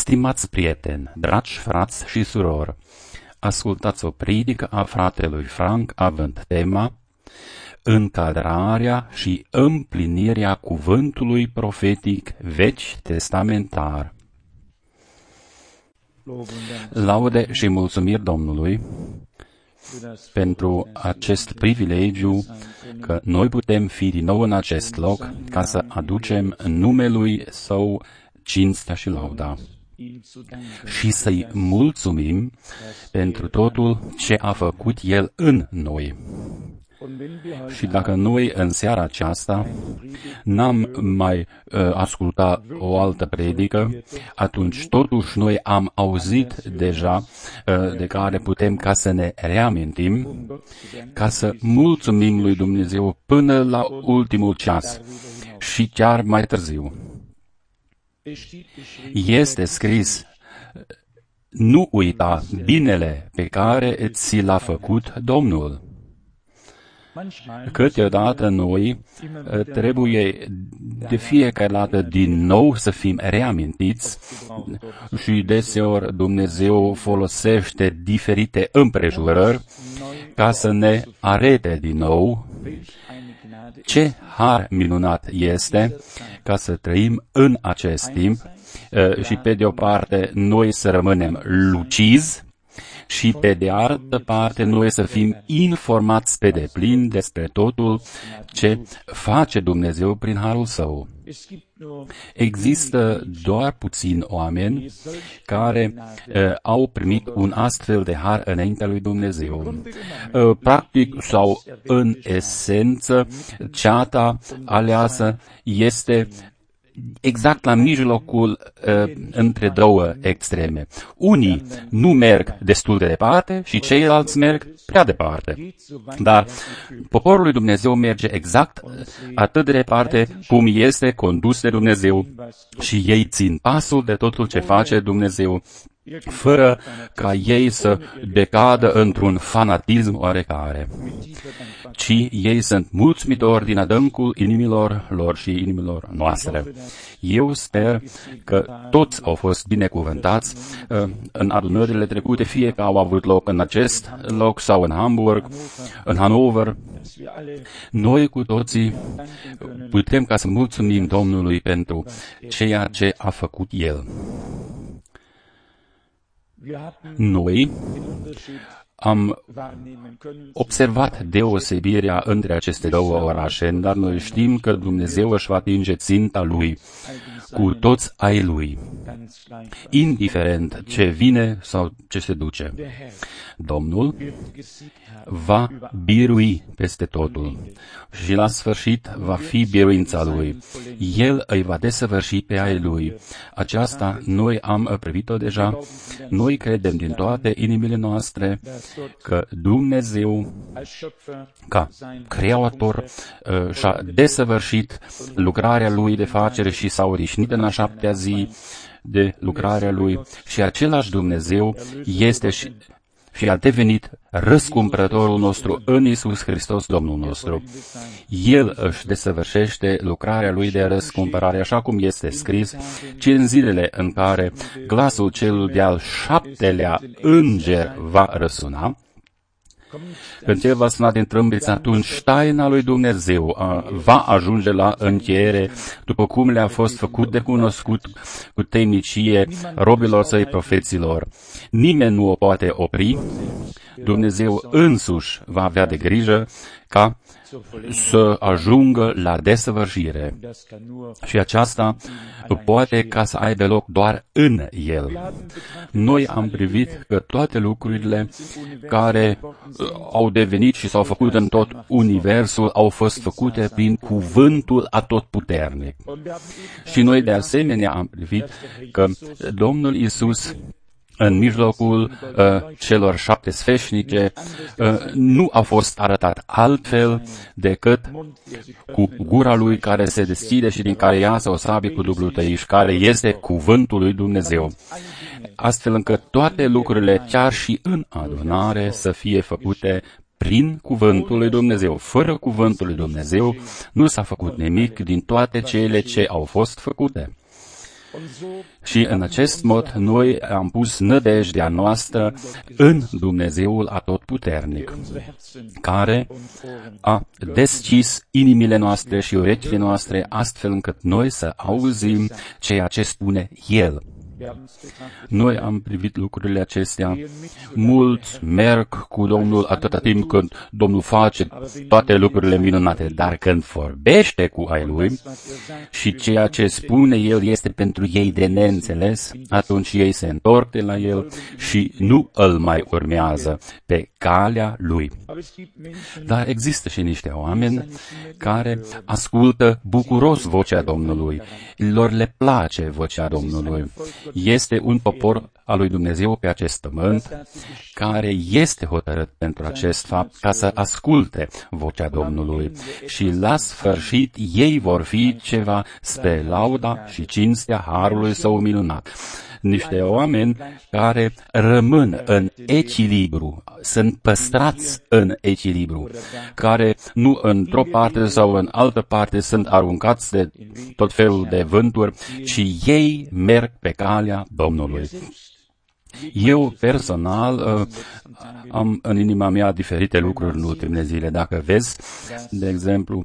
Stimați prieteni, dragi frați și surori, ascultați o predică a fratelui Frank având tema Încadrarea și împlinirea cuvântului profetic vechi testamentar. Laude și mulțumiri Domnului pentru acest privilegiu că noi putem fi din nou în acest loc ca să aducem numelui Său cinstea și lauda și să-i mulțumim pentru totul ce a făcut El în noi. Și dacă noi în seara aceasta n-am mai ascultat o altă predică, atunci totuși noi am auzit deja de care putem ca să ne reamintim, ca să mulțumim lui Dumnezeu până la ultimul ceas și chiar mai târziu. Este scris, nu uita binele pe care ți l-a făcut Domnul. Câteodată noi trebuie de fiecare dată din nou să fim reamintiți și deseori Dumnezeu folosește diferite împrejurări ca să ne arete din nou ce har minunat este ca să trăim în acest timp și pe de o parte noi să rămânem lucizi și pe de altă parte noi să fim informați pe deplin despre totul ce face Dumnezeu prin harul Său. Există doar puțini oameni care au primit un astfel de har înaintea lui Dumnezeu. Practic sau în esență, ceata aleasă este exact la mijlocul între două extreme. Unii nu merg destul de departe și ceilalți merg prea departe. Dar poporul lui Dumnezeu merge exact atât de departe cum este condus de Dumnezeu și ei țin pasul de totul ce face Dumnezeu, fără ca ei să decadă într-un fanatism oarecare, ci ei sunt mulțumitori din adâncul inimilor lor și inimilor noastre. Eu sper că toți au fost binecuvântați în adunările trecute, fie că au avut loc în acest loc sau în Hamburg, în Hannover. Noi cu toții putem ca să mulțumim Domnului pentru ceea ce a făcut El. Noi am observat deosebirea între aceste două orașe, dar noi știm că Dumnezeu își va atinge ținta Lui cu toți ai Lui, indiferent ce vine sau ce se duce. Domnul va birui peste totul și la sfârșit va fi biruința Lui. El îi va desăvârși pe ai Lui. Aceasta noi am privit-o deja. Noi credem din toate inimile noastre că Dumnezeu, ca Creator, și-a desăvârșit lucrarea Lui de facere și s-a odihnit în a șaptea zi de lucrarea Lui și același Dumnezeu este și a devenit răscumpărătorul nostru în Iisus Hristos, Domnul nostru. El își desăvârșește lucrarea Lui de răscumpărare, așa cum este scris, ci în zilele în care glasul celui de-al șaptelea înger va răsuna, când El va suna din trâmbiță, atunci taina lui Dumnezeu va ajunge la încheiere, după cum le-a fost făcut de cunoscut cu temnicie robilor Săi profeților. Nimeni nu o poate opri. Dumnezeu însuși va avea de grijă ca să ajungă la desăvârșire. Și aceasta poate ca să aibă loc doar în El. Noi am privit că toate lucrurile care au devenit și s-au făcut în tot universul au fost făcute prin cuvântul atotputernic. Și noi de asemenea am privit că Domnul Iisus în mijlocul celor șapte sfeșnice nu a fost arătat altfel decât cu gura Lui care se deschide și din care iasă o sabie cu dublu tăiș, care este cuvântul lui Dumnezeu. Astfel încât toate lucrurile, chiar și în adunare, să fie făcute prin cuvântul lui Dumnezeu. Fără cuvântul lui Dumnezeu nu s-a făcut nimic din toate cele ce au fost făcute. Și în acest mod noi am pus nădejdea noastră în Dumnezeul Atotputernic, care a deschis inimile noastre și urechile noastre astfel încât noi să auzim ceea ce spune El. Noi am privit lucrurile acestea. Mulți merg cu Domnul atâta timp când Domnul face toate lucrurile minunate, dar când vorbește cu ai Lui și ceea ce spune El este pentru ei de neînțeles, atunci ei se întorc de la El și nu îl mai urmează pe calea Lui. Dar există și niște oameni care ascultă bucuros vocea Domnului, lor le place vocea Domnului. Este un popor al lui Dumnezeu pe acest pământ care este hotărât pentru acest fapt ca să asculte vocea Domnului și la sfârșit ei vor fi ceva spre lauda și cinstea harului Său minunat. Niște oameni care rămân în echilibru, sunt păstrați în echilibru, care nu într-o parte sau în altă parte sunt aruncați de tot felul de vânturi, ci ei merg pe calea Domnului. Eu, personal, am în inima mea diferite lucruri în ultimele zile. Dacă vezi, de exemplu,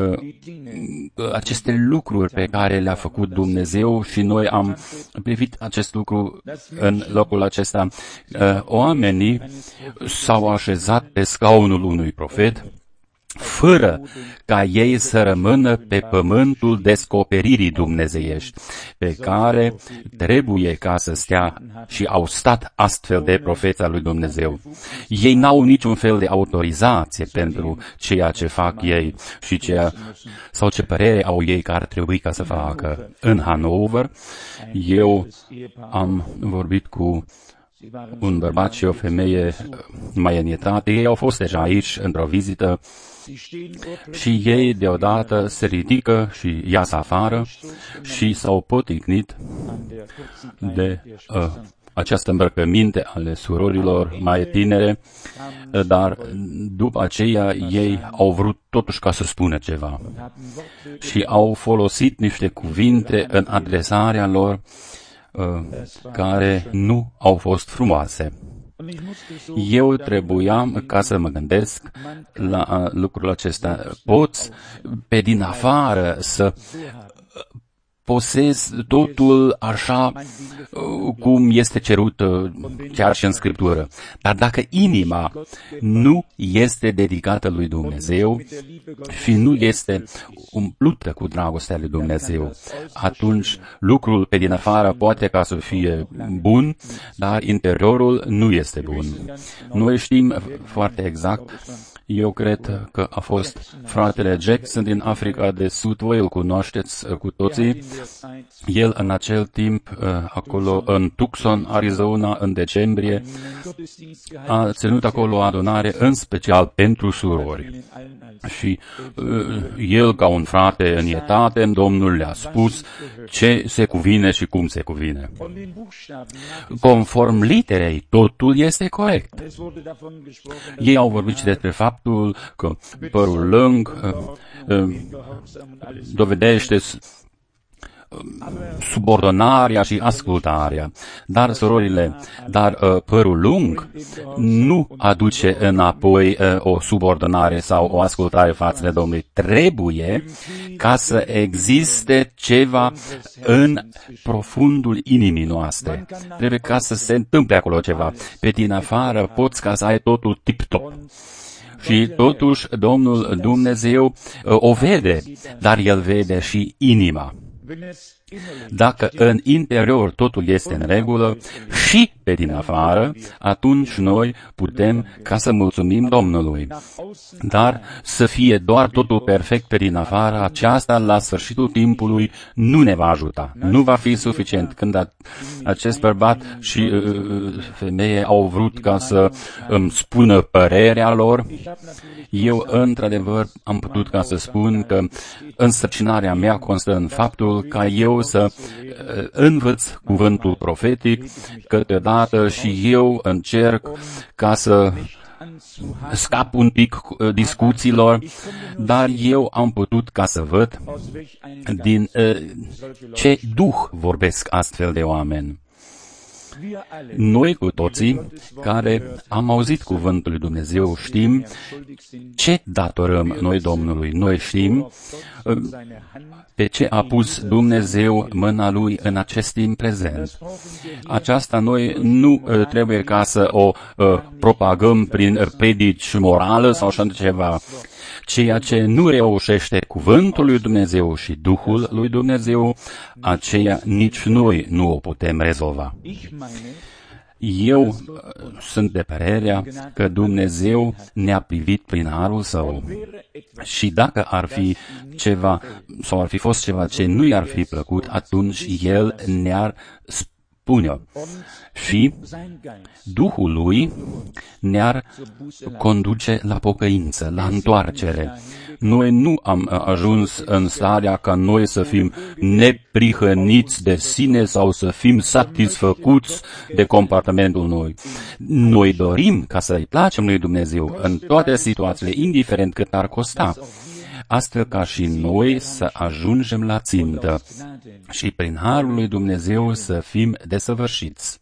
aceste lucruri pe care le-a făcut Dumnezeu și noi am privit acest lucru în locul acesta, oamenii s-au așezat pe scaunul unui profet, fără ca ei să rămână pe pământul descoperirii dumnezeiești, pe care trebuie ca să stea și au stat astfel de profeți al lui Dumnezeu. Ei n-au niciun fel de autorizație pentru ceea ce fac ei și sau ce părere au ei că ar trebui ca să facă. În Hanover, eu am vorbit cu un bărbat și o femeie mai în etate. Ei au fost deja aici într-o vizită și ei deodată se ridică și iasă afară și s-au poticnit de această îmbrăcăminte ale surorilor mai tinere, dar după aceea ei au vrut totuși ca să spună ceva și au folosit niște cuvinte în adresarea lor care nu au fost frumoase. Eu trebuiam ca să mă gândesc la lucrul acesta. Poți pe din afară să posezi totul așa cum este cerut chiar și în Scriptură. Dar dacă inima nu este dedicată lui Dumnezeu și nu este umplută cu dragostea lui Dumnezeu, atunci lucrul pe din afară poate ca să fie bun, dar interiorul nu este bun. Noi știm foarte exact. Eu cred că a fost fratele Jackson din Africa de Sud, voi îl cunoașteți cu toții. El în acel timp, acolo în Tucson, Arizona, în decembrie, a ținut acolo o adunare în special pentru surori. Și el, ca un frate în etate, Domnul le-a spus ce se cuvine și cum se cuvine. Conform literei, totul este corect. Ei au vorbit și despre faptul că părul lung dovedește subordonarea și ascultarea. Dar, surorile, părul lung nu aduce înapoi o subordonare sau o ascultare față de Domnului. Trebuie ca să existe ceva în profundul inimii noastre. Trebuie ca să se întâmple acolo ceva. Pe din afară poți ca să ai totul tip-top. Și totuși Domnul Dumnezeu o vede, dar El vede și inima. Dacă în interior totul este în regulă și pe din afară, atunci noi putem ca să mulțumim Domnului. Dar să fie doar totul perfect pe din afară, aceasta la sfârșitul timpului nu ne va ajuta. Nu va fi suficient. Când acest bărbat și femeie au vrut ca să îmi spună părerea lor, eu într-adevăr am putut ca să spun că însărcinarea mea constă în faptul ca eu să învăț cuvântul profetic câteodată și eu încerc ca să scap un pic discuțiilor, dar eu am putut ca să văd din ce duh vorbesc astfel de oameni. Noi cu toții care am auzit cuvântul lui Dumnezeu știm ce datorăm noi Domnului. Noi știm pe ce a pus Dumnezeu mâna Lui în acest timp prezent. Aceasta noi nu trebuie ca să o propagăm prin predici morală sau așa ceva. Ceea ce nu reușește cuvântul lui Dumnezeu și Duhul lui Dumnezeu, aceea nici noi nu o putem rezolva. Eu sunt de părerea că Dumnezeu ne-a privit prin harul Său și dacă ar fi ceva sau ar fi fost ceva ce nu i-ar fi plăcut, atunci El ne-ar spune și Duhul Lui ne-ar conduce la pocăință, la întoarcere. Noi nu am ajuns în starea ca noi să fim neprihăniți de sine sau să fim satisfăcuți de comportamentul noi. Noi dorim ca să-i placem lui Dumnezeu în toate situațiile, indiferent cât ar costa, astfel ca și noi să ajungem la țintă și prin harul lui Dumnezeu să fim desăvârșiți.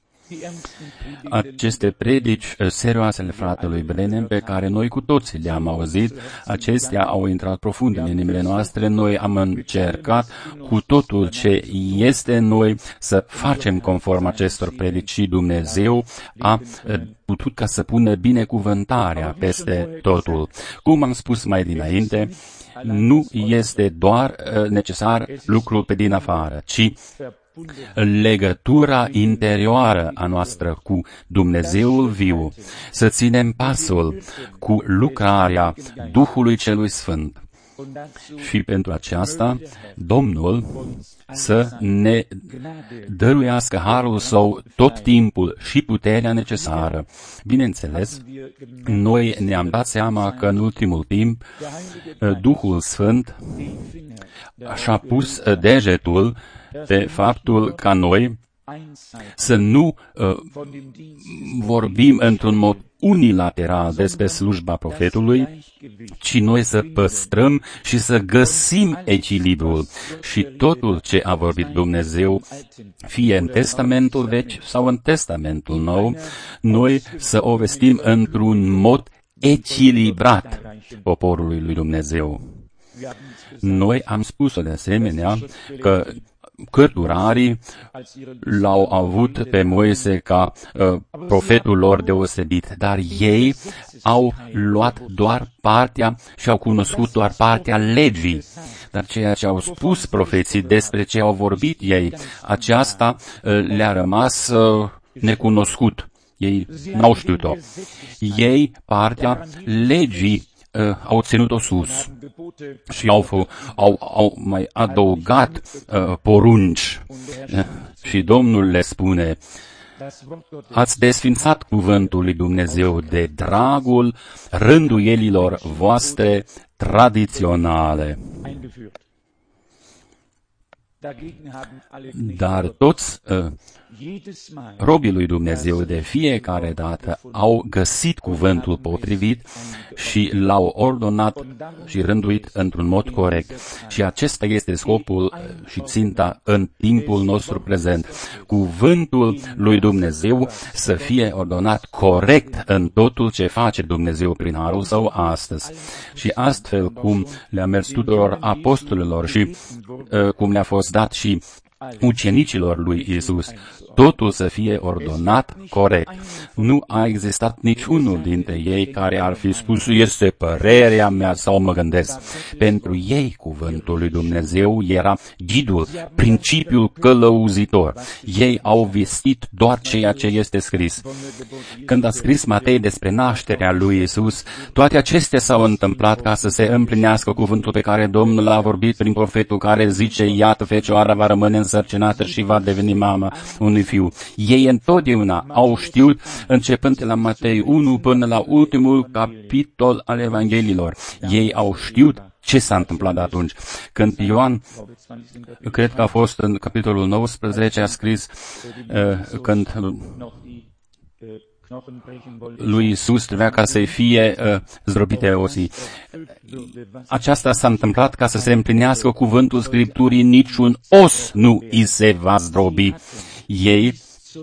Aceste predici serioase ale fratelui Branham pe care noi cu toții le-am auzit, acestea au intrat profund în inimile noastre. Noi am încercat cu totul ce este în noi să facem conform acestor predici și Dumnezeu a putut ca să pună binecuvântarea peste totul. Cum am spus mai dinainte, nu este doar necesar lucrul pe din afară, ci legătura interioară a noastră cu Dumnezeul viu, să ținem pasul cu lucrarea Duhului Celui Sfânt. Și pentru aceasta, Domnul să ne dăruiască harul Său tot timpul și puterea necesară. Bineînțeles, noi ne-am dat seama că în ultimul timp Duhul Sfânt și-a pus degetul pe faptul ca noi să nu vorbim într-un mod unilateral despre slujba profetului, ci noi să păstrăm și să găsim echilibrul și totul ce a vorbit Dumnezeu, fie în Testamentul Vechi sau în Testamentul Nou, noi să o vestim într-un mod echilibrat poporului lui Dumnezeu. Noi am spus-o de asemenea că cărturarii l-au avut pe Moise ca profetul lor deosebit, dar ei au luat doar partea și au cunoscut doar partea legii. Dar ceea ce au spus profeții despre ce au vorbit ei, aceasta le-a rămas necunoscut. Ei n-au știut-o. Ei partea legii au ținut-o sus și au mai adăugat porunci. Și Domnul le spune, ați desfințat cuvântul lui Dumnezeu de dragul rânduielilor voastre tradiționale. Dar toți robii lui Dumnezeu de fiecare dată au găsit cuvântul potrivit și l-au ordonat și rânduit într-un mod corect. Și acesta este scopul și ținta în timpul nostru prezent. Cuvântul lui Dumnezeu să fie ordonat corect în totul ce face Dumnezeu prin harul Său astăzi. Și astfel cum le-a mers tuturor apostolilor și cum le-a fost dat și ucenicilor lui Iisus, totul să fie ordonat corect. Nu a existat niciunul dintre ei care ar fi spus, este părerea mea sau mă gândesc. Pentru ei, cuvântul lui Dumnezeu era ghidul, principiul călăuzitor. Ei au vestit doar ceea ce este scris. Când a scris Matei despre nașterea lui Iisus, toate acestea s-au întâmplat ca să se împlinească cuvântul pe care Domnul a vorbit prin profetul care zice, iată, fecioara va rămâne însărcinată și va deveni mama unui fiu. Ei întotdeauna au știut, începând de la Matei 1 până la ultimul capitol al Evangheliilor. Ei au știut ce s-a întâmplat atunci. Când Ioan, cred că a fost în capitolul 19, a scris când lui Iisus trebuia ca să-i fie zdrobite osii. Aceasta s-a întâmplat ca să se împlinească cuvântul Scripturii, niciun os nu îi se va zdrobi. Ei,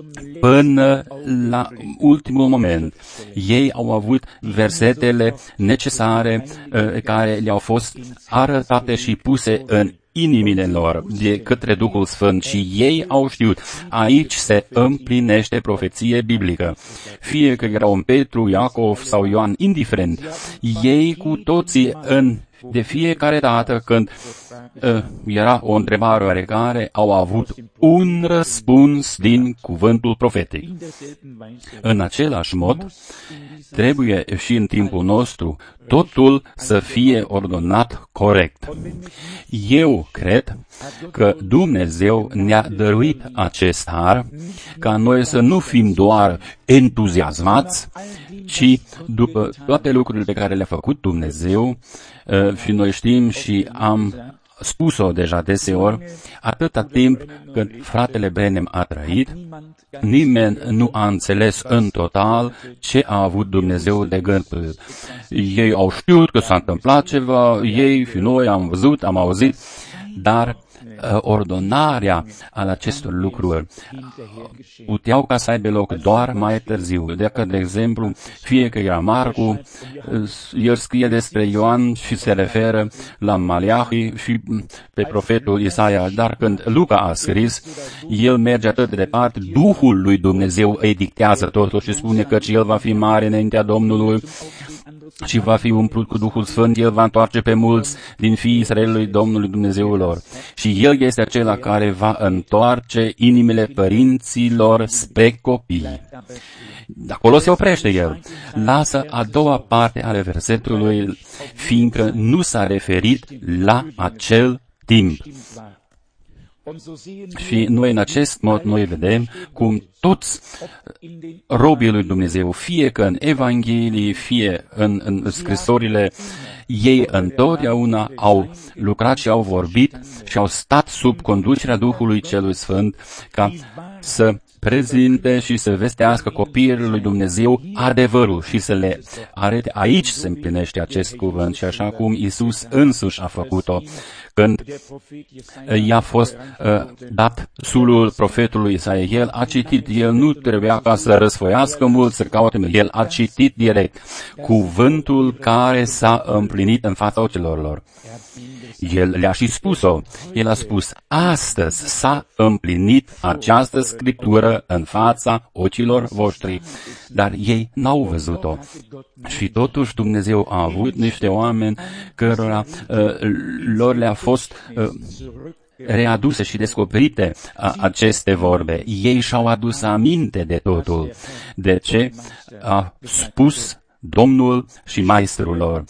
până la ultimul moment, ei au avut versetele necesare care le-au fost arătate și puse în inimile lor de către Duhul Sfânt și ei au știut, aici se împlinește profeție biblică. Fie că erau un Petru, Iacov sau Ioan, indiferent, ei cu toții de fiecare dată când era o întrebare oarecare, au avut un răspuns din cuvântul profetic. În același mod, trebuie și în timpul nostru totul să fie ordonat corect. Eu cred că Dumnezeu ne-a dăruit acest har ca noi să nu fim doar entuziasmați, ci după toate lucrurile pe care le-a făcut Dumnezeu, și noi știm și am spus-o deja deseori, atâta timp cât fratele Branham a trăit, nimeni nu a înțeles în total ce a avut Dumnezeu de gând. Ei au știut că s-a întâmplat ceva, ei și noi am văzut, am auzit, dar ordonarea al acestor lucruri puteau ca să aibă loc doar mai târziu. Dacă, de exemplu, fie că era Marcu, el scrie despre Ioan și se referă la Maleahi și pe profetul Isaia, dar când Luca a scris, el merge atât de departe, Duhul lui Dumnezeu îi dictează totul și spune că el va fi mare înaintea Domnului și va fi umplut cu Duhul Sfânt, El va întoarce pe mulți din fiii Israelului Domnului Dumnezeul lor. Și El este acela care va întoarce inimile părinților spre copii. Acolo se oprește El. Lasă a doua parte ale versetului, fiindcă nu s-a referit la acel timp. Și noi în acest mod noi vedem cum toți robii lui Dumnezeu, fie că în Evanghelii, fie în scrisorile, ei întotdeauna au lucrat și au vorbit și au stat sub conducerea Duhului Celui Sfânt ca să prezinte și să vestească copiilor lui Dumnezeu adevărul și să le arate. Aici se împlinește acest cuvânt și așa cum Iisus însuși a făcut-o când i-a fost dat sulul profetului Isaia. El a citit, el nu trebuia ca să răsfoiască mult, să caute, el a citit direct cuvântul care s-a împlinit în fața ochilor lor. El le-a și spus-o. El a spus, astăzi s-a împlinit această scriptură în fața ochilor voștri. Dar ei n-au văzut-o. Și totuși Dumnezeu a avut niște oameni cărora lor le-a fost readuse și descoperite aceste vorbe. Ei și-au adus aminte de totul. De ce a spus Domnul și Maestrul lor.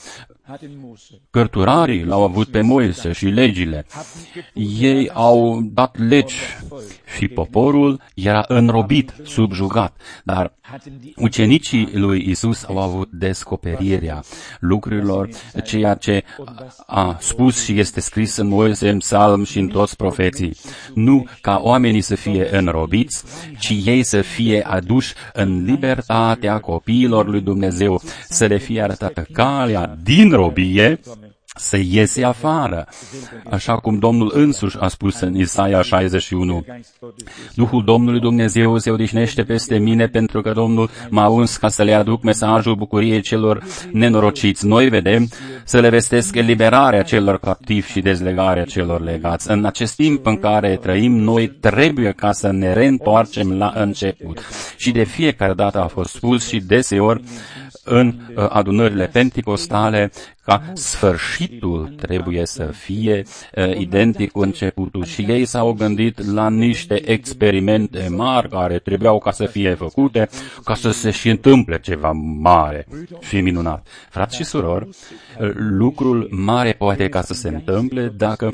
Cărturarii l-au avut pe Moise și legile. Ei au dat legi și poporul era înrobit, subjugat. Dar ucenicii lui Isus au avut descoperirea lucrurilor, ceea ce a spus și este scris în Moise, în Psalm și în toți profeții. Nu ca oamenii să fie înrobiți, ci ei să fie aduși în libertatea copiilor lui Dumnezeu, să le fie arătată calea din robie, să iese afară, așa cum Domnul însuși a spus în Isaia 61. Duhul Domnului Dumnezeu se odihnește peste mine pentru că Domnul m-a uns ca să le aduc mesajul bucuriei celor nenorociți. Noi vedem să le vestesc eliberarea celor captivi și dezlegarea celor legați. În acest timp în care trăim, noi trebuie ca să ne reîntoarcem la început. Și de fiecare dată a fost spus și deseori în adunările penticostale ca sfârșitul trebuie să fie identic cu începutul. Și ei s-au gândit la niște experimente mari care trebuiau ca să fie făcute, ca să se și întâmple ceva mare și minunat. Frați și surori, lucrul mare poate ca să se întâmple dacă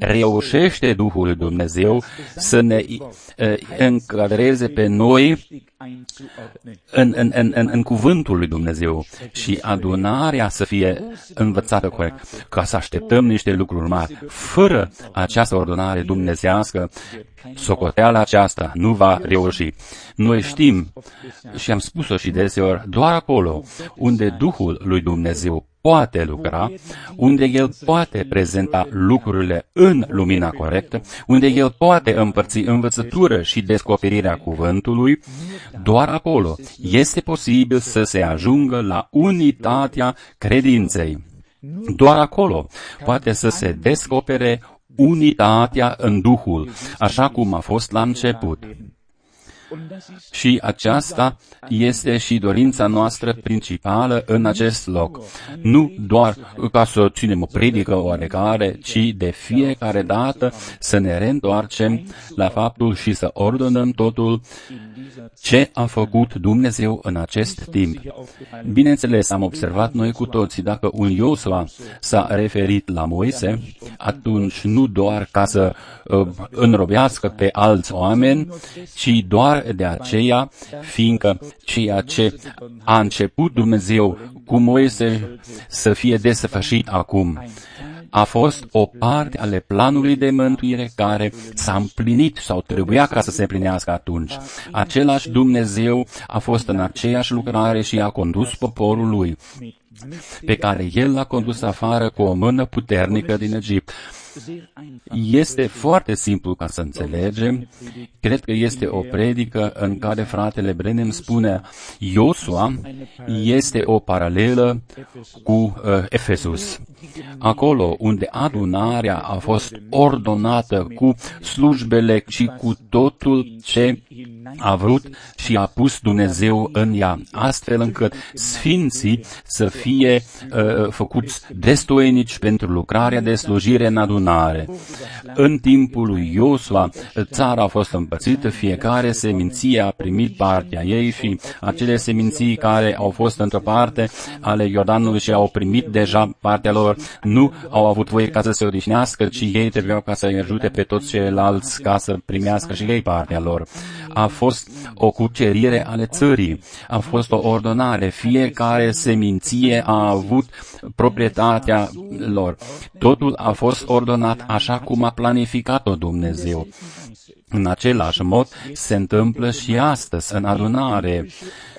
reușește Duhul lui Dumnezeu să ne încadreze pe noi în cuvântul lui Dumnezeu și adunarea să fie învățată corect, ca să așteptăm niște lucruri mari. Fără această ordonare dumnezească, socoteala aceasta nu va reuși. Noi știm și am spus-o și deseori, doar acolo unde Duhul lui Dumnezeu poate lucra, unde El poate prezenta lucrurile în lumina corectă, unde El poate împărți învățătură și descoperirea cuvântului, doar acolo este posibil să se ajungă la unitatea credinței. Doar acolo poate să se descopere unitatea în Duhul, așa cum a fost la început. Și aceasta este și dorința noastră principală în acest loc. Nu doar ca să ținem o predică oarecare, ci de fiecare dată să ne reîntoarcem la faptul și să ordonăm totul ce a făcut Dumnezeu în acest timp. Bineînțeles, am observat noi cu toții, dacă un Iosua s-a referit la Moise, atunci nu doar ca să înrobească pe alți oameni, ci doar de aceea, fiindcă ceea ce a început Dumnezeu cu Moise să fie desăvârșit acum, a fost o parte ale planului de mântuire care s-a împlinit sau trebuia ca să se împlinească atunci. Același Dumnezeu a fost în aceeași lucrare și a condus poporul lui, pe care El l-a condus afară cu o mână puternică din Egipt. Este foarte simplu ca să înțelegem. Cred că este o predică în care fratele Branham spune Iosua este o paralelă cu Efesus. Acolo unde adunarea a fost ordonată cu slujbele și cu totul ce a vrut și a pus Dumnezeu în ea, astfel încât sfinții să fie făcuți destoinici pentru lucrarea de slujire în adunare. În timpul lui Iosua, țara a fost împărțită, fiecare seminție a primit partea ei și acele seminții care au fost într-o parte ale Iordanului și au primit deja partea lor, nu au avut voie ca să se odihnească, ci ei trebuiau ca să-i ajute pe toți ceilalți ca să primească și ei partea lor. A fost o cucerire ale țării, a fost o ordonare, fiecare seminție a avut proprietatea lor. Totul a fost ordonat așa cum a planificat-o Dumnezeu. În același mod se întâmplă și astăzi în adunare.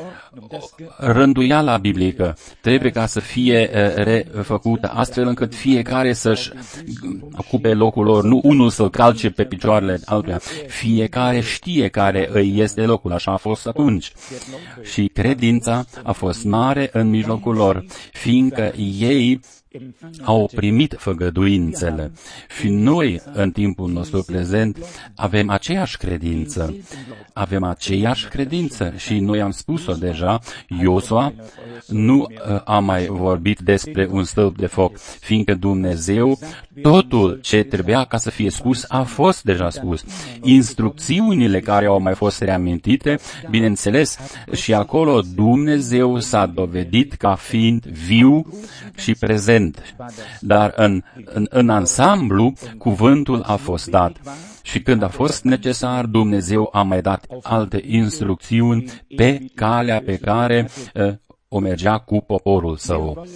Rânduiala biblică trebuie ca să fie refăcută astfel încât fiecare să-și ocupe locul lor, nu unul să-l calce pe picioarele altuia. Fiecare știe care îi este locul, așa a fost atunci. Și credința a fost mare în mijlocul lor, fiindcă ei au primit făgăduințele. Și noi, în timpul nostru prezent, avem aceeași credință. Avem aceeași credință și noi am spus-o deja, Iosua nu a mai vorbit despre un stâlp de foc, fiindcă Dumnezeu, totul ce trebuia ca să fie spus, a fost deja spus. Instrucțiunile care au mai fost reamintite, bineînțeles, și acolo Dumnezeu s-a dovedit ca fiind viu și prezent. Dar în ansamblu, cuvântul a fost dat. Și când a fost necesar, Dumnezeu a mai dat alte instrucțiuni pe calea pe care o mergea cu poporul său.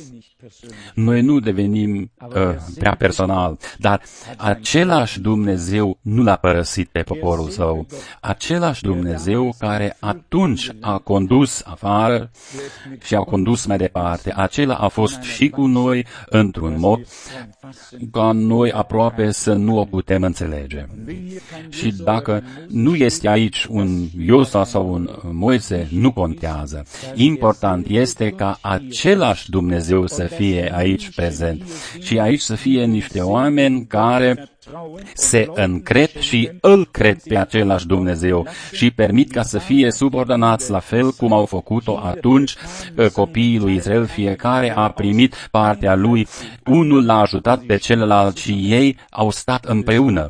Noi nu devenim prea personal, dar același Dumnezeu nu l-a părăsit pe poporul său. Același Dumnezeu care atunci a condus afară și a condus mai departe, acela a fost și cu noi într-un mod ca noi aproape să nu o putem înțelege. Și dacă nu este aici un Iosua sau un Moise, nu contează. Important este ca același Dumnezeu să fie aici prezent. Și aici să fie niște oameni care se încred și îl cred pe același Dumnezeu și permit ca să fie subordonați la fel cum au făcut-o atunci copiii lui Israel. Fiecare a primit partea lui, unul l-a ajutat pe celălalt și ei au stat împreună.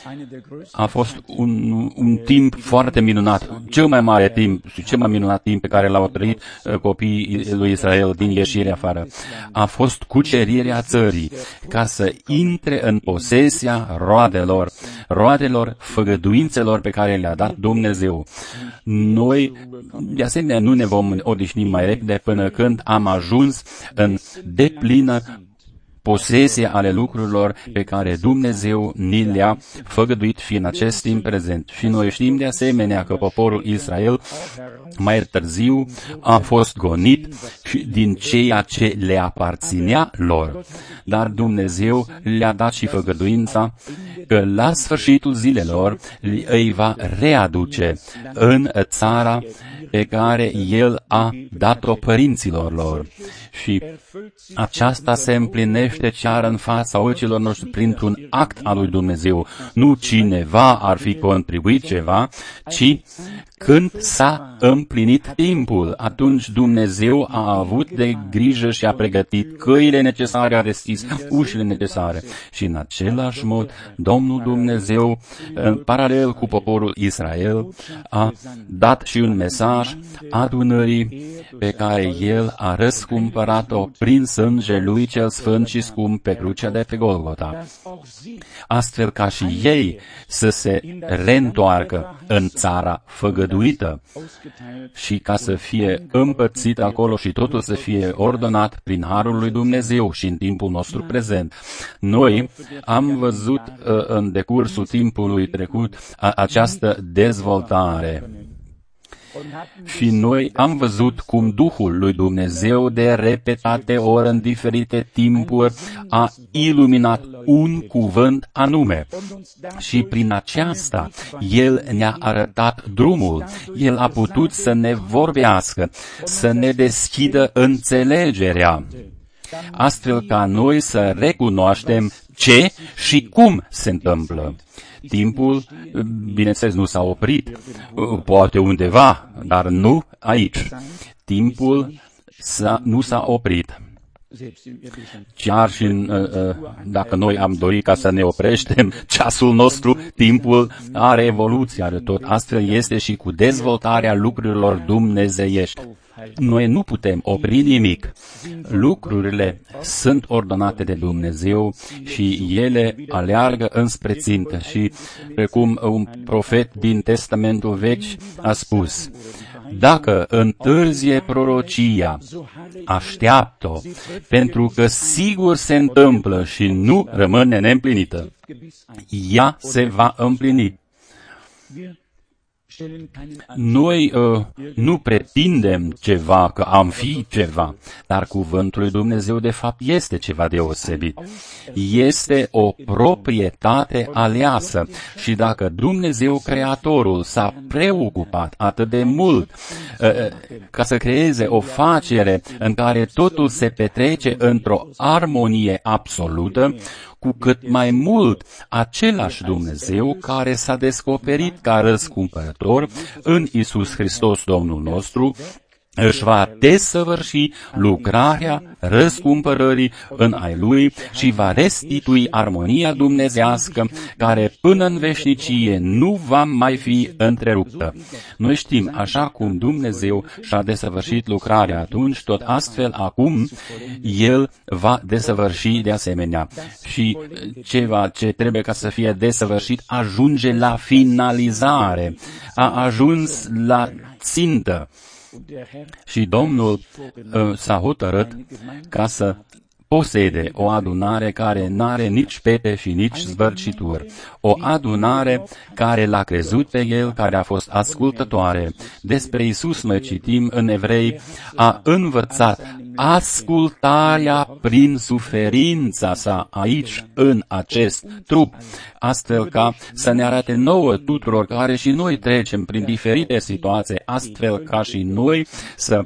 A fost un timp foarte minunat, cel mai mare timp și cel mai minunat timp pe care l-au trăit copiii lui Israel din ieșirea afară. A fost cucerirea țării ca să intre în posesia urma roadelor făgăduințelor pe care le-a dat Dumnezeu. Noi, de asemenea, nu ne vom odihni mai repede până când am ajuns în deplină posesie ale lucrurilor pe care Dumnezeu ni le-a făgăduit fi în acest timp prezent. Și noi știm de asemenea că poporul Israel mai târziu a fost gonit din ceea ce le aparținea lor. Dar Dumnezeu le-a dat și făgăduința că la sfârșitul zilelor îi va readuce în țara pe care El a dat-o părinților lor. Și aceasta se împlinește chiar în fața ochilor noștri printr-un act al lui Dumnezeu. Nu cineva ar fi contribuit ceva, ci când s-a împlinit timpul, atunci Dumnezeu a avut de grijă și a pregătit căile necesare, a deschis ușile necesare. Și în același mod, Domnul Dumnezeu, în paralel cu poporul Israel, a dat și un mesaj adunării pe care El a răscumpărat-o prin sângele Lui cel Sfânt și scump pe crucea de pe Golgota, astfel ca și ei să se reîntoarcă în țara făgăduită și ca să fie împărțit acolo și totul să fie ordonat prin harul lui Dumnezeu și în timpul nostru prezent. Noi am văzut în decursul timpului trecut această dezvoltare. Și noi am văzut cum Duhul lui Dumnezeu de repetate ori în diferite timpuri a iluminat un cuvânt anume. Și prin aceasta El ne-a arătat drumul. El a putut să ne vorbească, să ne deschidă înțelegerea, astfel ca noi să recunoaștem ce și cum se întâmplă. Timpul, bineînțeles, nu s-a oprit, poate undeva, dar nu aici. Timpul nu s-a oprit. Chiar și dacă noi am dorit ca să ne opreștem ceasul nostru, timpul are evoluție, are tot. Astfel este și cu dezvoltarea lucrurilor dumnezeiești. Noi nu putem opri nimic. Lucrurile sunt ordonate de Dumnezeu și ele aleargă înspre țintă. Și precum un profet din Testamentul Vechi a spus, dacă întârzie prorocia, așteaptă-o, pentru că sigur se întâmplă și nu rămâne neîmplinită. Ea se va împlini. Noi nu pretindem ceva, că am fi ceva, dar cuvântul lui Dumnezeu de fapt este ceva deosebit. Este o proprietate aleasă și dacă Dumnezeu Creatorul s-a preocupat atât de mult ca să creeze o facere în care totul se petrece într-o armonie absolută, cu cât mai mult același Dumnezeu care s-a descoperit ca răscumpărător în Iisus Hristos Domnul nostru, își va desăvârși lucrarea răscumpărării în ai Lui și va restitui armonia dumnezească care până în veșnicie nu va mai fi întreruptă. Noi știm, așa cum Dumnezeu și-a desăvârșit lucrarea atunci, tot astfel acum El va desăvârși de asemenea. Și ceva ce trebuie ca să fie desăvârșit ajunge la finalizare, a ajuns la țintă. Și Domnul s-a hotărât ca să posede o adunare care n-are nici pete și nici zvârcituri. O adunare care l-a crezut pe El, care a fost ascultătoare. Despre Iisus noi citim în Evrei, a învățat ascultarea prin suferința sa aici, în acest trup, astfel ca să ne arate nouă tuturor care și noi trecem prin diferite situații, astfel ca și noi să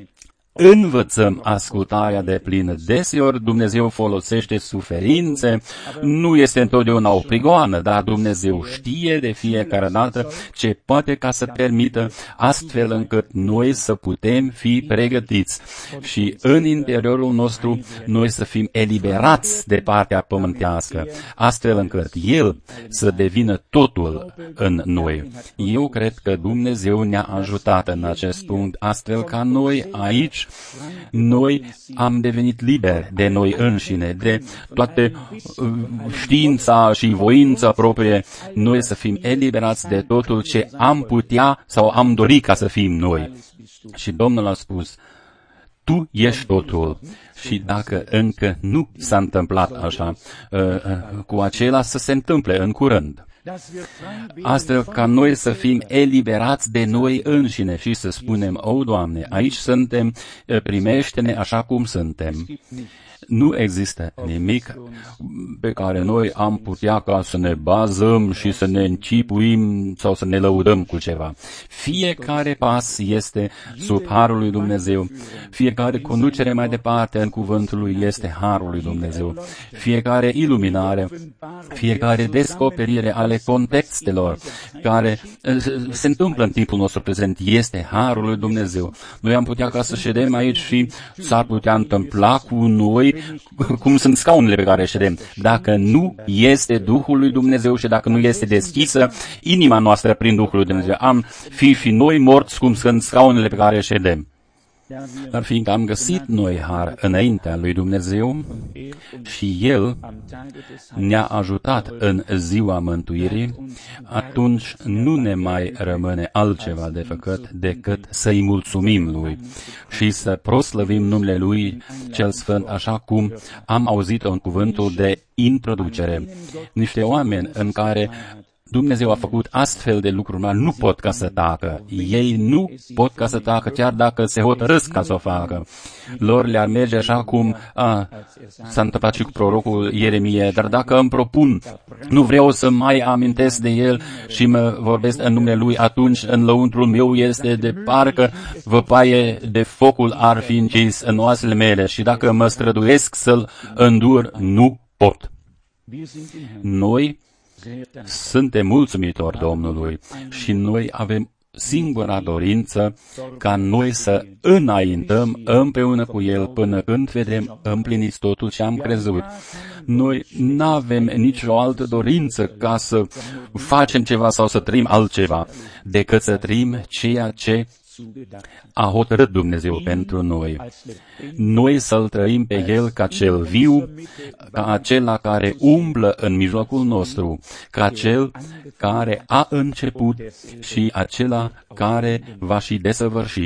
învățăm ascultarea de plină. Deseori Dumnezeu folosește suferințe, nu este întotdeauna o prigoană, dar Dumnezeu știe de fiecare dată ce poate ca să permită, astfel încât noi să putem fi pregătiți și în interiorul nostru noi să fim eliberați de partea pământească, astfel încât El să devină totul în noi. Eu cred că Dumnezeu ne-a ajutat în acest punct, astfel ca noi aici aici. Noi am devenit liberi de noi înșine, de toate știința și voința proprie, noi să fim eliberați de totul ce am putea sau am dorit ca să fim noi. Și Domnul a spus, tu ești totul. Și dacă încă nu s-a întâmplat așa, cu acela să se întâmple în curând. Astfel ca noi să fim eliberați de noi înșine și să spunem, o, Doamne, aici suntem, primește-ne așa cum suntem. Nu există nimic pe care noi am putea ca să ne bazăm și să ne încipuim sau să ne lăudăm cu ceva. Fiecare pas este sub harul lui Dumnezeu. Fiecare conducere mai departe în cuvântul lui este harul lui Dumnezeu. Fiecare iluminare, fiecare descoperire ale contextelor care se întâmplă în timpul nostru prezent este harul lui Dumnezeu. Noi am putea ca să ședem aici și s-ar putea întâmpla cu noi cum sunt scaunele pe care ședem. Dacă nu este Duhul lui Dumnezeu și dacă nu este deschisă inima noastră prin Duhul lui Dumnezeu, am fi și noi morți cum sunt scaunele pe care ședem. Dar fiindcă am găsit noi har înaintea lui Dumnezeu și El ne-a ajutat în ziua mântuirii, atunci nu ne mai rămâne altceva de făcut decât să-i mulțumim Lui și să proslăvim numele Lui cel Sfânt, așa cum am auzit în cuvântul de introducere. Niște oameni în care Dumnezeu a făcut astfel de lucruri, nu pot ca să tacă. Ei nu pot ca să tacă, chiar dacă se hotărăsc ca să o facă. Lor le-ar merge așa cum s-a întâmplat și cu prorocul Ieremie, dar dacă îmi propun, nu vreau să mai amintesc de el și mă vorbesc în numele lui, atunci în lăuntrul meu este de parcă văpaie de focul ar fi încins în oasele mele și dacă mă străduiesc să-l îndur, nu pot. Noi suntem mulțumitori Domnului și noi avem singura dorință ca noi să înaintăm împreună cu El până când vedem împliniți totul ce am crezut. Noi nu avem nicio altă dorință ca să facem ceva sau să trăim altceva decât să trăim ceea ce a hotărât Dumnezeu pentru noi. Noi să-L trăim pe El ca cel viu, ca acela care umblă în mijlocul nostru, ca cel care a început și acela care va și desăvârși.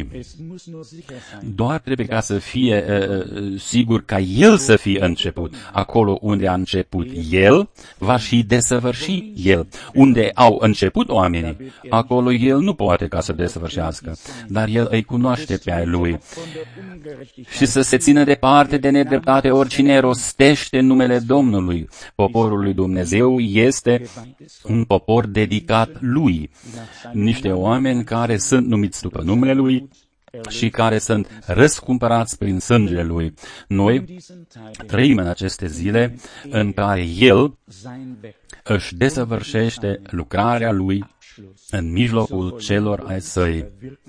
Doar trebuie ca să fie sigur ca El să fie început. Acolo unde a început El, va și desăvârși El. Unde au început oamenii, acolo El nu poate ca să desăvârșească, dar El îi cunoaște pe ai Lui. Și să se țină departe de nedreptate oricine rostește numele Domnului. Poporul lui Dumnezeu este un popor dedicat Lui. Niște oameni care sunt numiți după numele Lui și care sunt răscumpărați prin sângele Lui. Noi trăim în aceste zile în care El își desăvârșește lucrarea Lui în mijlocul celor ai săi.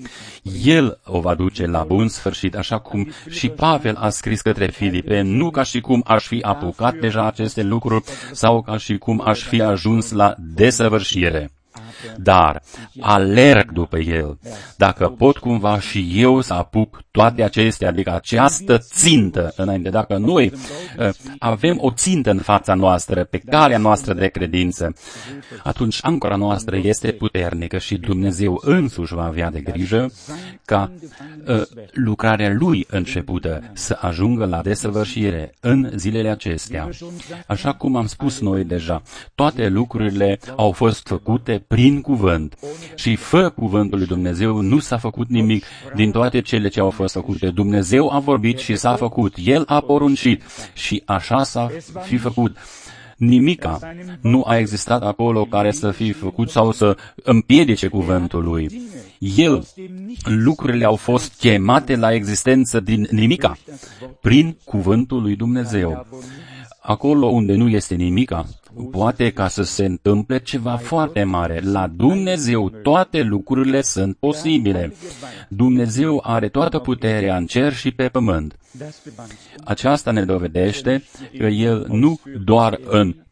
El o va duce la bun sfârșit, așa cum și Pavel a scris către Filipe, nu ca și cum aș fi apucat deja aceste lucruri sau ca și cum aș fi ajuns la desăvârșire. Dar alerg după El. Dacă pot cumva și eu să apuc toate acestea, adică această țintă înainte, dacă noi avem o țintă în fața noastră, pe calea noastră de credință, atunci ancora noastră este puternică și Dumnezeu însuși va avea de grijă ca lucrarea Lui începută să ajungă la desăvârșire în zilele acestea. Așa cum am spus noi deja, toate lucrurile au fost făcute prin cuvânt și fără cuvântul lui Dumnezeu nu s-a făcut nimic din toate cele ce au fost făcute. Dumnezeu a vorbit și s-a făcut. El a poruncit și așa s-a fi făcut. Nimica nu a existat acolo care să fi făcut sau să împiedice cuvântul lui. Lucrurile au fost chemate la existență din nimica, prin cuvântul lui Dumnezeu. Acolo unde nu este nimica, poate ca să se întâmple ceva foarte mare. La Dumnezeu toate lucrurile sunt posibile. Dumnezeu are toată puterea în cer și pe pământ. Aceasta ne dovedește că El nu doar în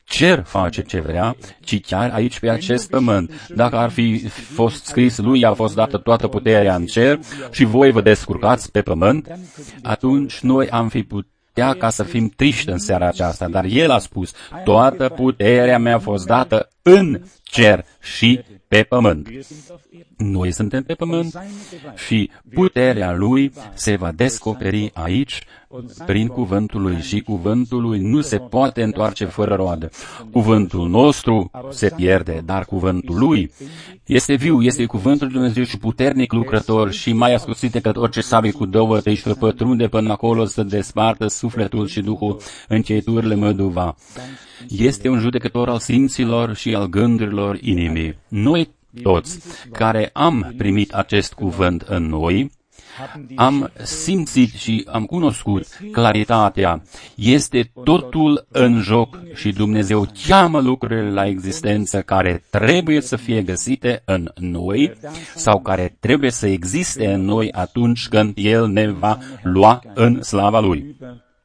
cer face ce vrea, ci chiar aici pe acest pământ. Dacă ar fi fost scris, lui a fost dată toată puterea în cer și voi vă descurcați pe pământ, atunci noi am fi putea ca să fim triști în seara aceasta. Dar el a spus, toată puterea mi-a fost dată în cer și pe pământ. Noi suntem pe pământ și puterea lui se va descoperi aici prin cuvântul lui și cuvântul lui nu se poate întoarce fără roadă. Cuvântul nostru se pierde, dar cuvântul lui este viu, este cuvântul lui Dumnezeu și puternic lucrător și mai ascuțit decât orice sabie cu două tăi și pătrunde până acolo să despartă sufletul și duhul, încheieturile măduva. Este un judecător al simților și al gândurilor inimii. Noi toți care am primit acest cuvânt în noi, am simțit și am cunoscut claritatea. Este totul în joc și Dumnezeu cheamă lucrurile la existență care trebuie să fie găsite în noi sau care trebuie să existe în noi atunci când El ne va lua în slava Lui.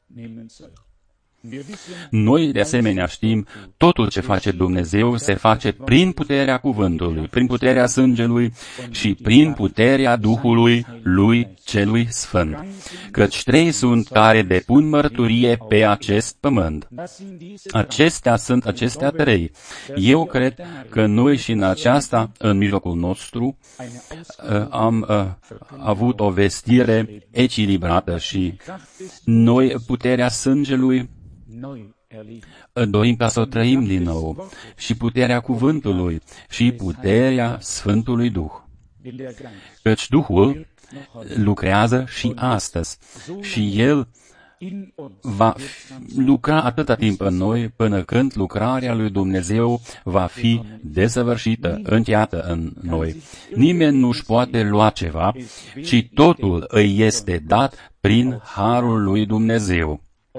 Noi, de asemenea, știm, totul ce face Dumnezeu se face prin puterea cuvântului, prin puterea sângelui și prin puterea Duhului Lui Celui Sfânt. Căci trei sunt care depun mărturie pe acest pământ. Acestea sunt acestea trei. Eu cred că noi și în aceasta, în mijlocul nostru, am avut o vestire echilibrată și noi puterea sângelui dorim ca să o trăim din nou și puterea cuvântului și puterea Sfântului Duh. Căci Duhul lucrează și astăzi și El va lucra atâta timp în noi până când lucrarea lui Dumnezeu va fi desăvârșită, încheiată în noi. Nimeni nu-și poate lua ceva, ci totul îi este dat prin harul lui Dumnezeu.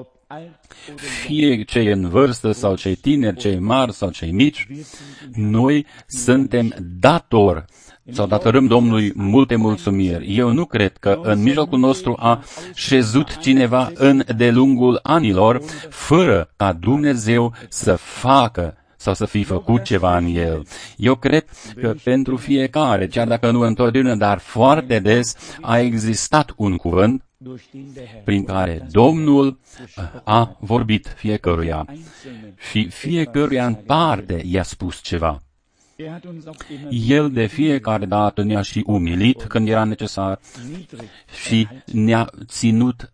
Fie cei în vârstă sau cei tineri, cei mari sau cei mici, noi suntem datori sau datorăm Domnului multe mulțumiri. Eu nu cred că în mijlocul nostru a șezut cineva de lungul anilor fără ca Dumnezeu să facă sau să fi făcut ceva în el. Eu cred că pentru fiecare, chiar dacă nu întotdeauna, dar foarte des, a existat un cuvânt prin care Domnul a vorbit fiecăruia și fiecăruia în parte i-a spus ceva. El de fiecare dată ne-a și umilit când era necesar și ne-a ținut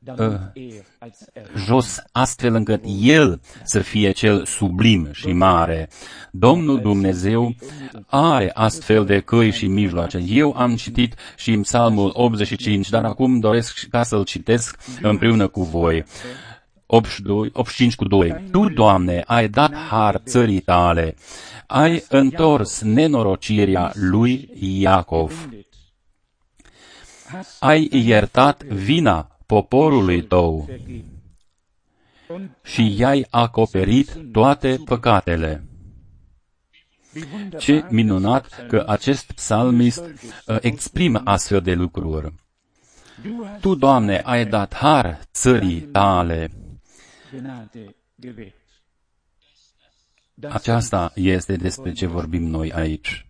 jos astfel încât El să fie cel sublim și mare. Domnul Dumnezeu are astfel de căi și mijloace. Eu am citit și în Psalmul 85, dar acum doresc ca să-l citesc împreună cu voi. 85:2. Tu, Doamne, ai dat har țării tale, ai întors nenorocirea lui Iacov, ai iertat vina poporului tău și i-ai acoperit toate păcatele. Ce minunat că acest psalmist exprimă astfel de lucruri. Tu, Doamne, ai dat har țării tale. Aceasta este despre ce vorbim noi aici.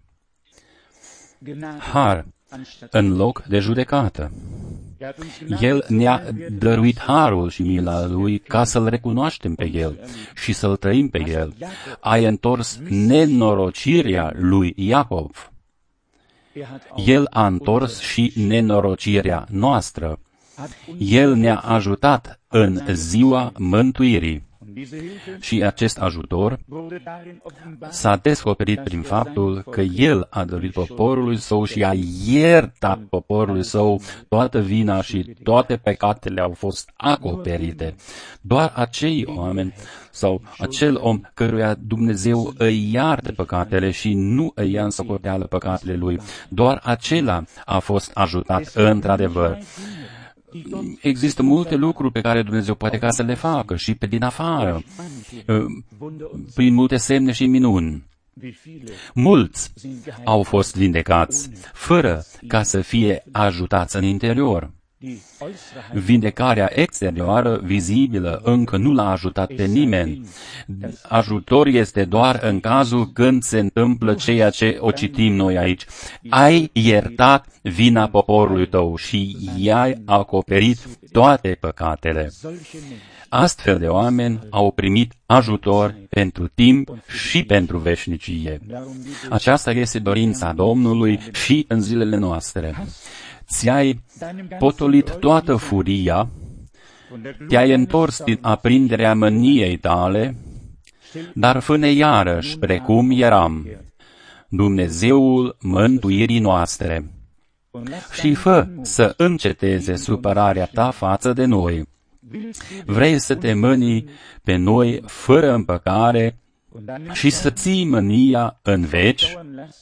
Har în loc de judecată. El ne-a dăruit harul și mila Lui ca să-L recunoaștem pe El și să-L trăim pe El. Ai întors nenorocirea lui Iacov. El a întors și nenorocirea noastră. El ne-a ajutat în ziua mântuirii. Și acest ajutor s-a descoperit prin faptul că El a dăruit poporului Său și a iertat poporului Său toată vina și toate păcatele au fost acoperite. Doar acei oameni sau acel om căruia Dumnezeu îi iartă păcatele și nu îi ia în socoteală păcatele lui, doar acela a fost ajutat într-adevăr. Există multe lucruri pe care Dumnezeu poate ca să le facă și pe din afară, prin multe semne și minuni. Mulți au fost vindecați, fără ca să fie ajutați în interior. Vindecarea exterioară, vizibilă, încă nu l-a ajutat pe nimeni. Ajutor este doar în cazul când se întâmplă ceea ce o citim noi aici. Ai iertat vina poporului tău și i-ai acoperit toate păcatele. Astfel de oameni au primit ajutor pentru timp și pentru veșnicie. Aceasta este dorința Domnului și în zilele noastre. Ți-ai potolit toată furia, te-ai întors din aprinderea mâniei tale, dar fă-ne iarăși precum eram, Dumnezeul mântuirii noastre, și fă să înceteze supărarea ta față de noi. Vrei să te mânii pe noi fără împăcare și să ții mânia în veci?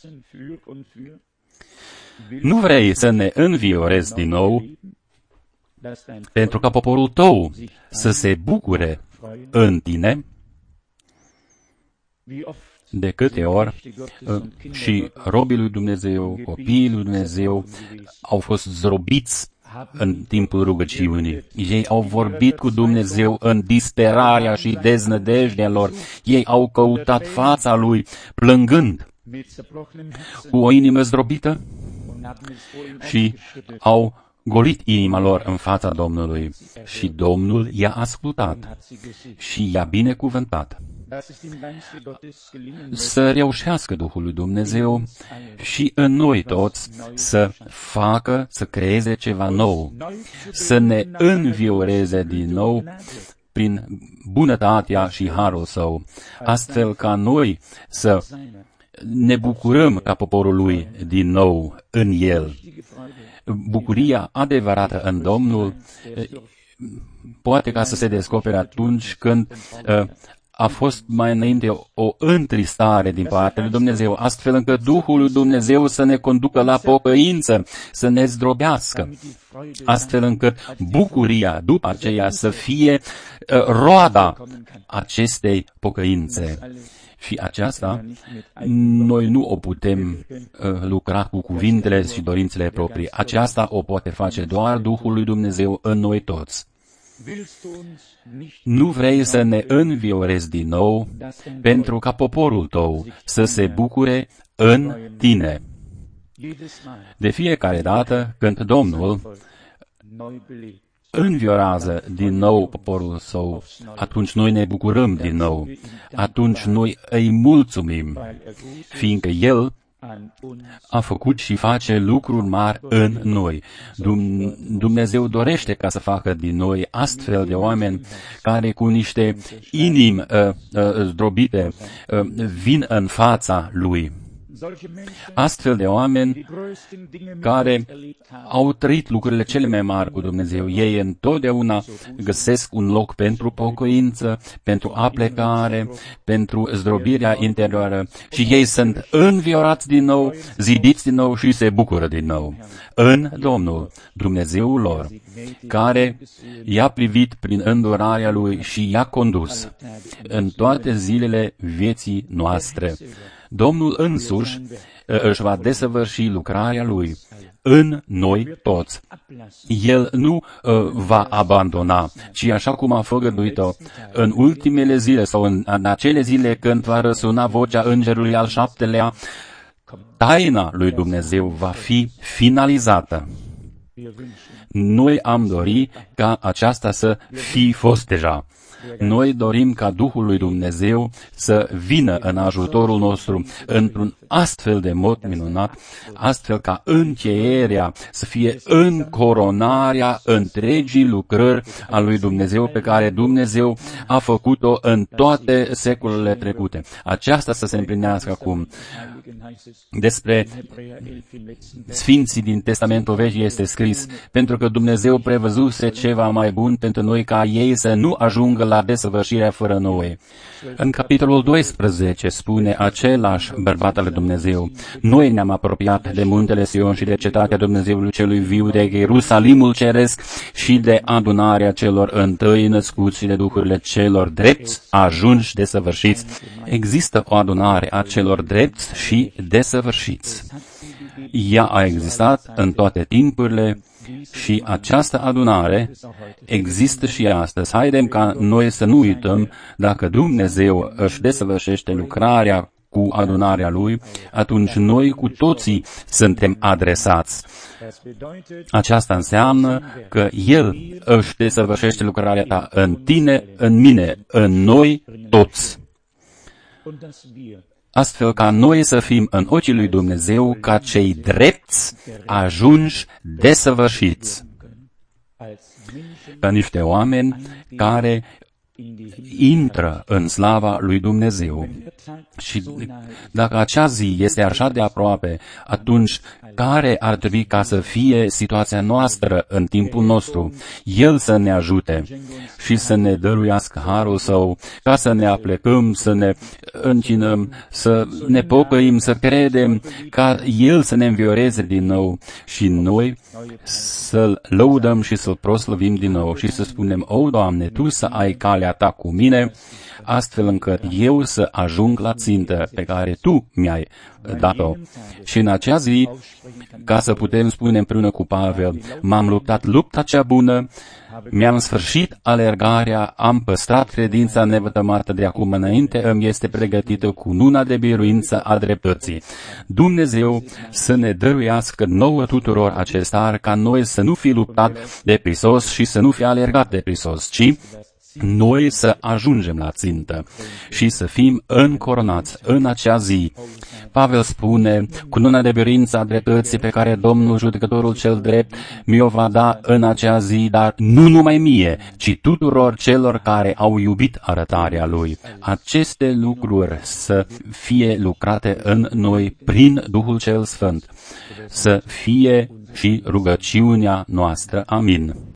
Nu vrei să ne înviorezi din nou, pentru ca poporul tău să se bucure în tine? De câte ori și robii lui Dumnezeu, copiii lui Dumnezeu au fost zdrobiți în timpul rugăciunii. Ei au vorbit cu Dumnezeu în disperarea și deznădejdea lor. Ei au căutat fața Lui plângând cu o inimă zdrobită și au golit inima lor în fața Domnului. Și Domnul i-a ascultat și i-a binecuvântat. Să reușească Duhul lui Dumnezeu și în noi toți să facă, să creeze ceva nou, să ne învioreze din nou prin bunătatea și harul Său, astfel ca noi să ne bucurăm ca poporul Lui din nou în El. Bucuria adevărată în Domnul poate ca să se descopere atunci când a fost mai înainte o întristare din partea lui Dumnezeu, astfel încât Duhul lui Dumnezeu să ne conducă la pocăință, să ne zdrobească, astfel încât bucuria după aceea să fie roada acestei pocăințe. Și aceasta noi nu o putem lucra cu cuvintele și dorințele proprii. Aceasta o poate face doar Duhul lui Dumnezeu în noi toți. Nu vrei să ne înviorezi din nou pentru ca poporul tău să se bucure în tine. De fiecare dată când Domnul înviorează din nou poporul său, atunci noi ne bucurăm din nou. Atunci noi îi mulțumim, fiindcă El a făcut și face lucruri mari în noi. Dumnezeu dorește ca să facă din noi astfel de oameni care cu niște inimi zdrobite vin în fața Lui. Astfel de oameni care au trăit lucrurile cele mai mari cu Dumnezeu. Ei întotdeauna găsesc un loc pentru pocăință, pentru aplecare, pentru zdrobirea interioară și ei sunt înviorați din nou, zidiți din nou și se bucură din nou în Domnul, Dumnezeul lor, care i-a privit prin îndurarea Lui și i-a condus în toate zilele vieții noastre. Domnul însuși își va desăvârși lucrarea Lui în noi toți. El nu va abandona, ci așa cum a făgăduit-o în ultimele zile sau în acele zile când va răsuna vocea îngerului al 7-lea, taina lui Dumnezeu va fi finalizată. Noi am dorit ca aceasta să fi fost deja. Noi dorim ca Duhul lui Dumnezeu să vină în ajutorul nostru într-un astfel de mod minunat, astfel ca încheierea să fie încoronarea întregii lucrări a lui Dumnezeu pe care Dumnezeu a făcut-o în toate secolele trecute. Aceasta să se împlinească acum. Despre Sfinții din Testamentul Vechi este scris, pentru că Dumnezeu prevăzuse ceva mai bun pentru noi ca ei să nu ajungă la desăvârșirea fără noi. În capitolul 12 spune același bărbat al Dumnezeu, noi ne-am apropiat de muntele Sion și de cetatea Dumnezeului celui viu, de Ierusalimul ceresc și de adunarea celor întâi născuți și de duhurile celor drepți ajunși desăvârșiți. Există o adunare a celor drepți și desăvârșiți. Ea a existat în toate timpurile și această adunare există și astăzi. Haidem ca noi să nu uităm, dacă Dumnezeu își desăvârșește lucrarea cu adunarea Lui, atunci noi cu toții suntem adresați. Aceasta înseamnă că El își desăvârșește lucrarea ta în tine, în mine, în noi toți. Astfel ca noi să fim în ochii lui Dumnezeu ca cei drepți, ajunși, desăvârșiți. Ca niște oameni care intră în slava lui Dumnezeu. Și dacă acea zi este așa de aproape, atunci care ar trebui ca să fie situația noastră în timpul nostru? El să ne ajute și să ne dăruiască harul Său, ca să ne aplecăm, să ne închinăm, să ne pocăim, să credem, ca El să ne învioreze din nou și noi să-L lăudăm și să-L proslăvim din nou și să spunem: O, Doamne, Tu să ai calea Ta cu mine, astfel încât eu să ajung la țintă pe care Tu mi-ai dat-o. Și în acea zi, ca să putem spune împreună cu Pavel: m-am luptat lupta cea bună, mi-am sfârșit alergarea, am păstrat credința nevătămată, de acum înainte îmi este pregătită cununa de biruință a dreptății. Dumnezeu să ne dăruiască nouă tuturor acest har, ca noi să nu fi luptat de prisos și să nu fi alergat de prisos, ci noi să ajungem la țintă și să fim încoronați în acea zi. Pavel spune: cununa de biruință a dreptății pe care Domnul, judecătorul cel drept, mi-o va da în acea zi, dar nu numai mie, ci tuturor celor care au iubit arătarea Lui. Aceste lucruri să fie lucrate în noi prin Duhul cel Sfânt, să fie și rugăciunea noastră. Amin.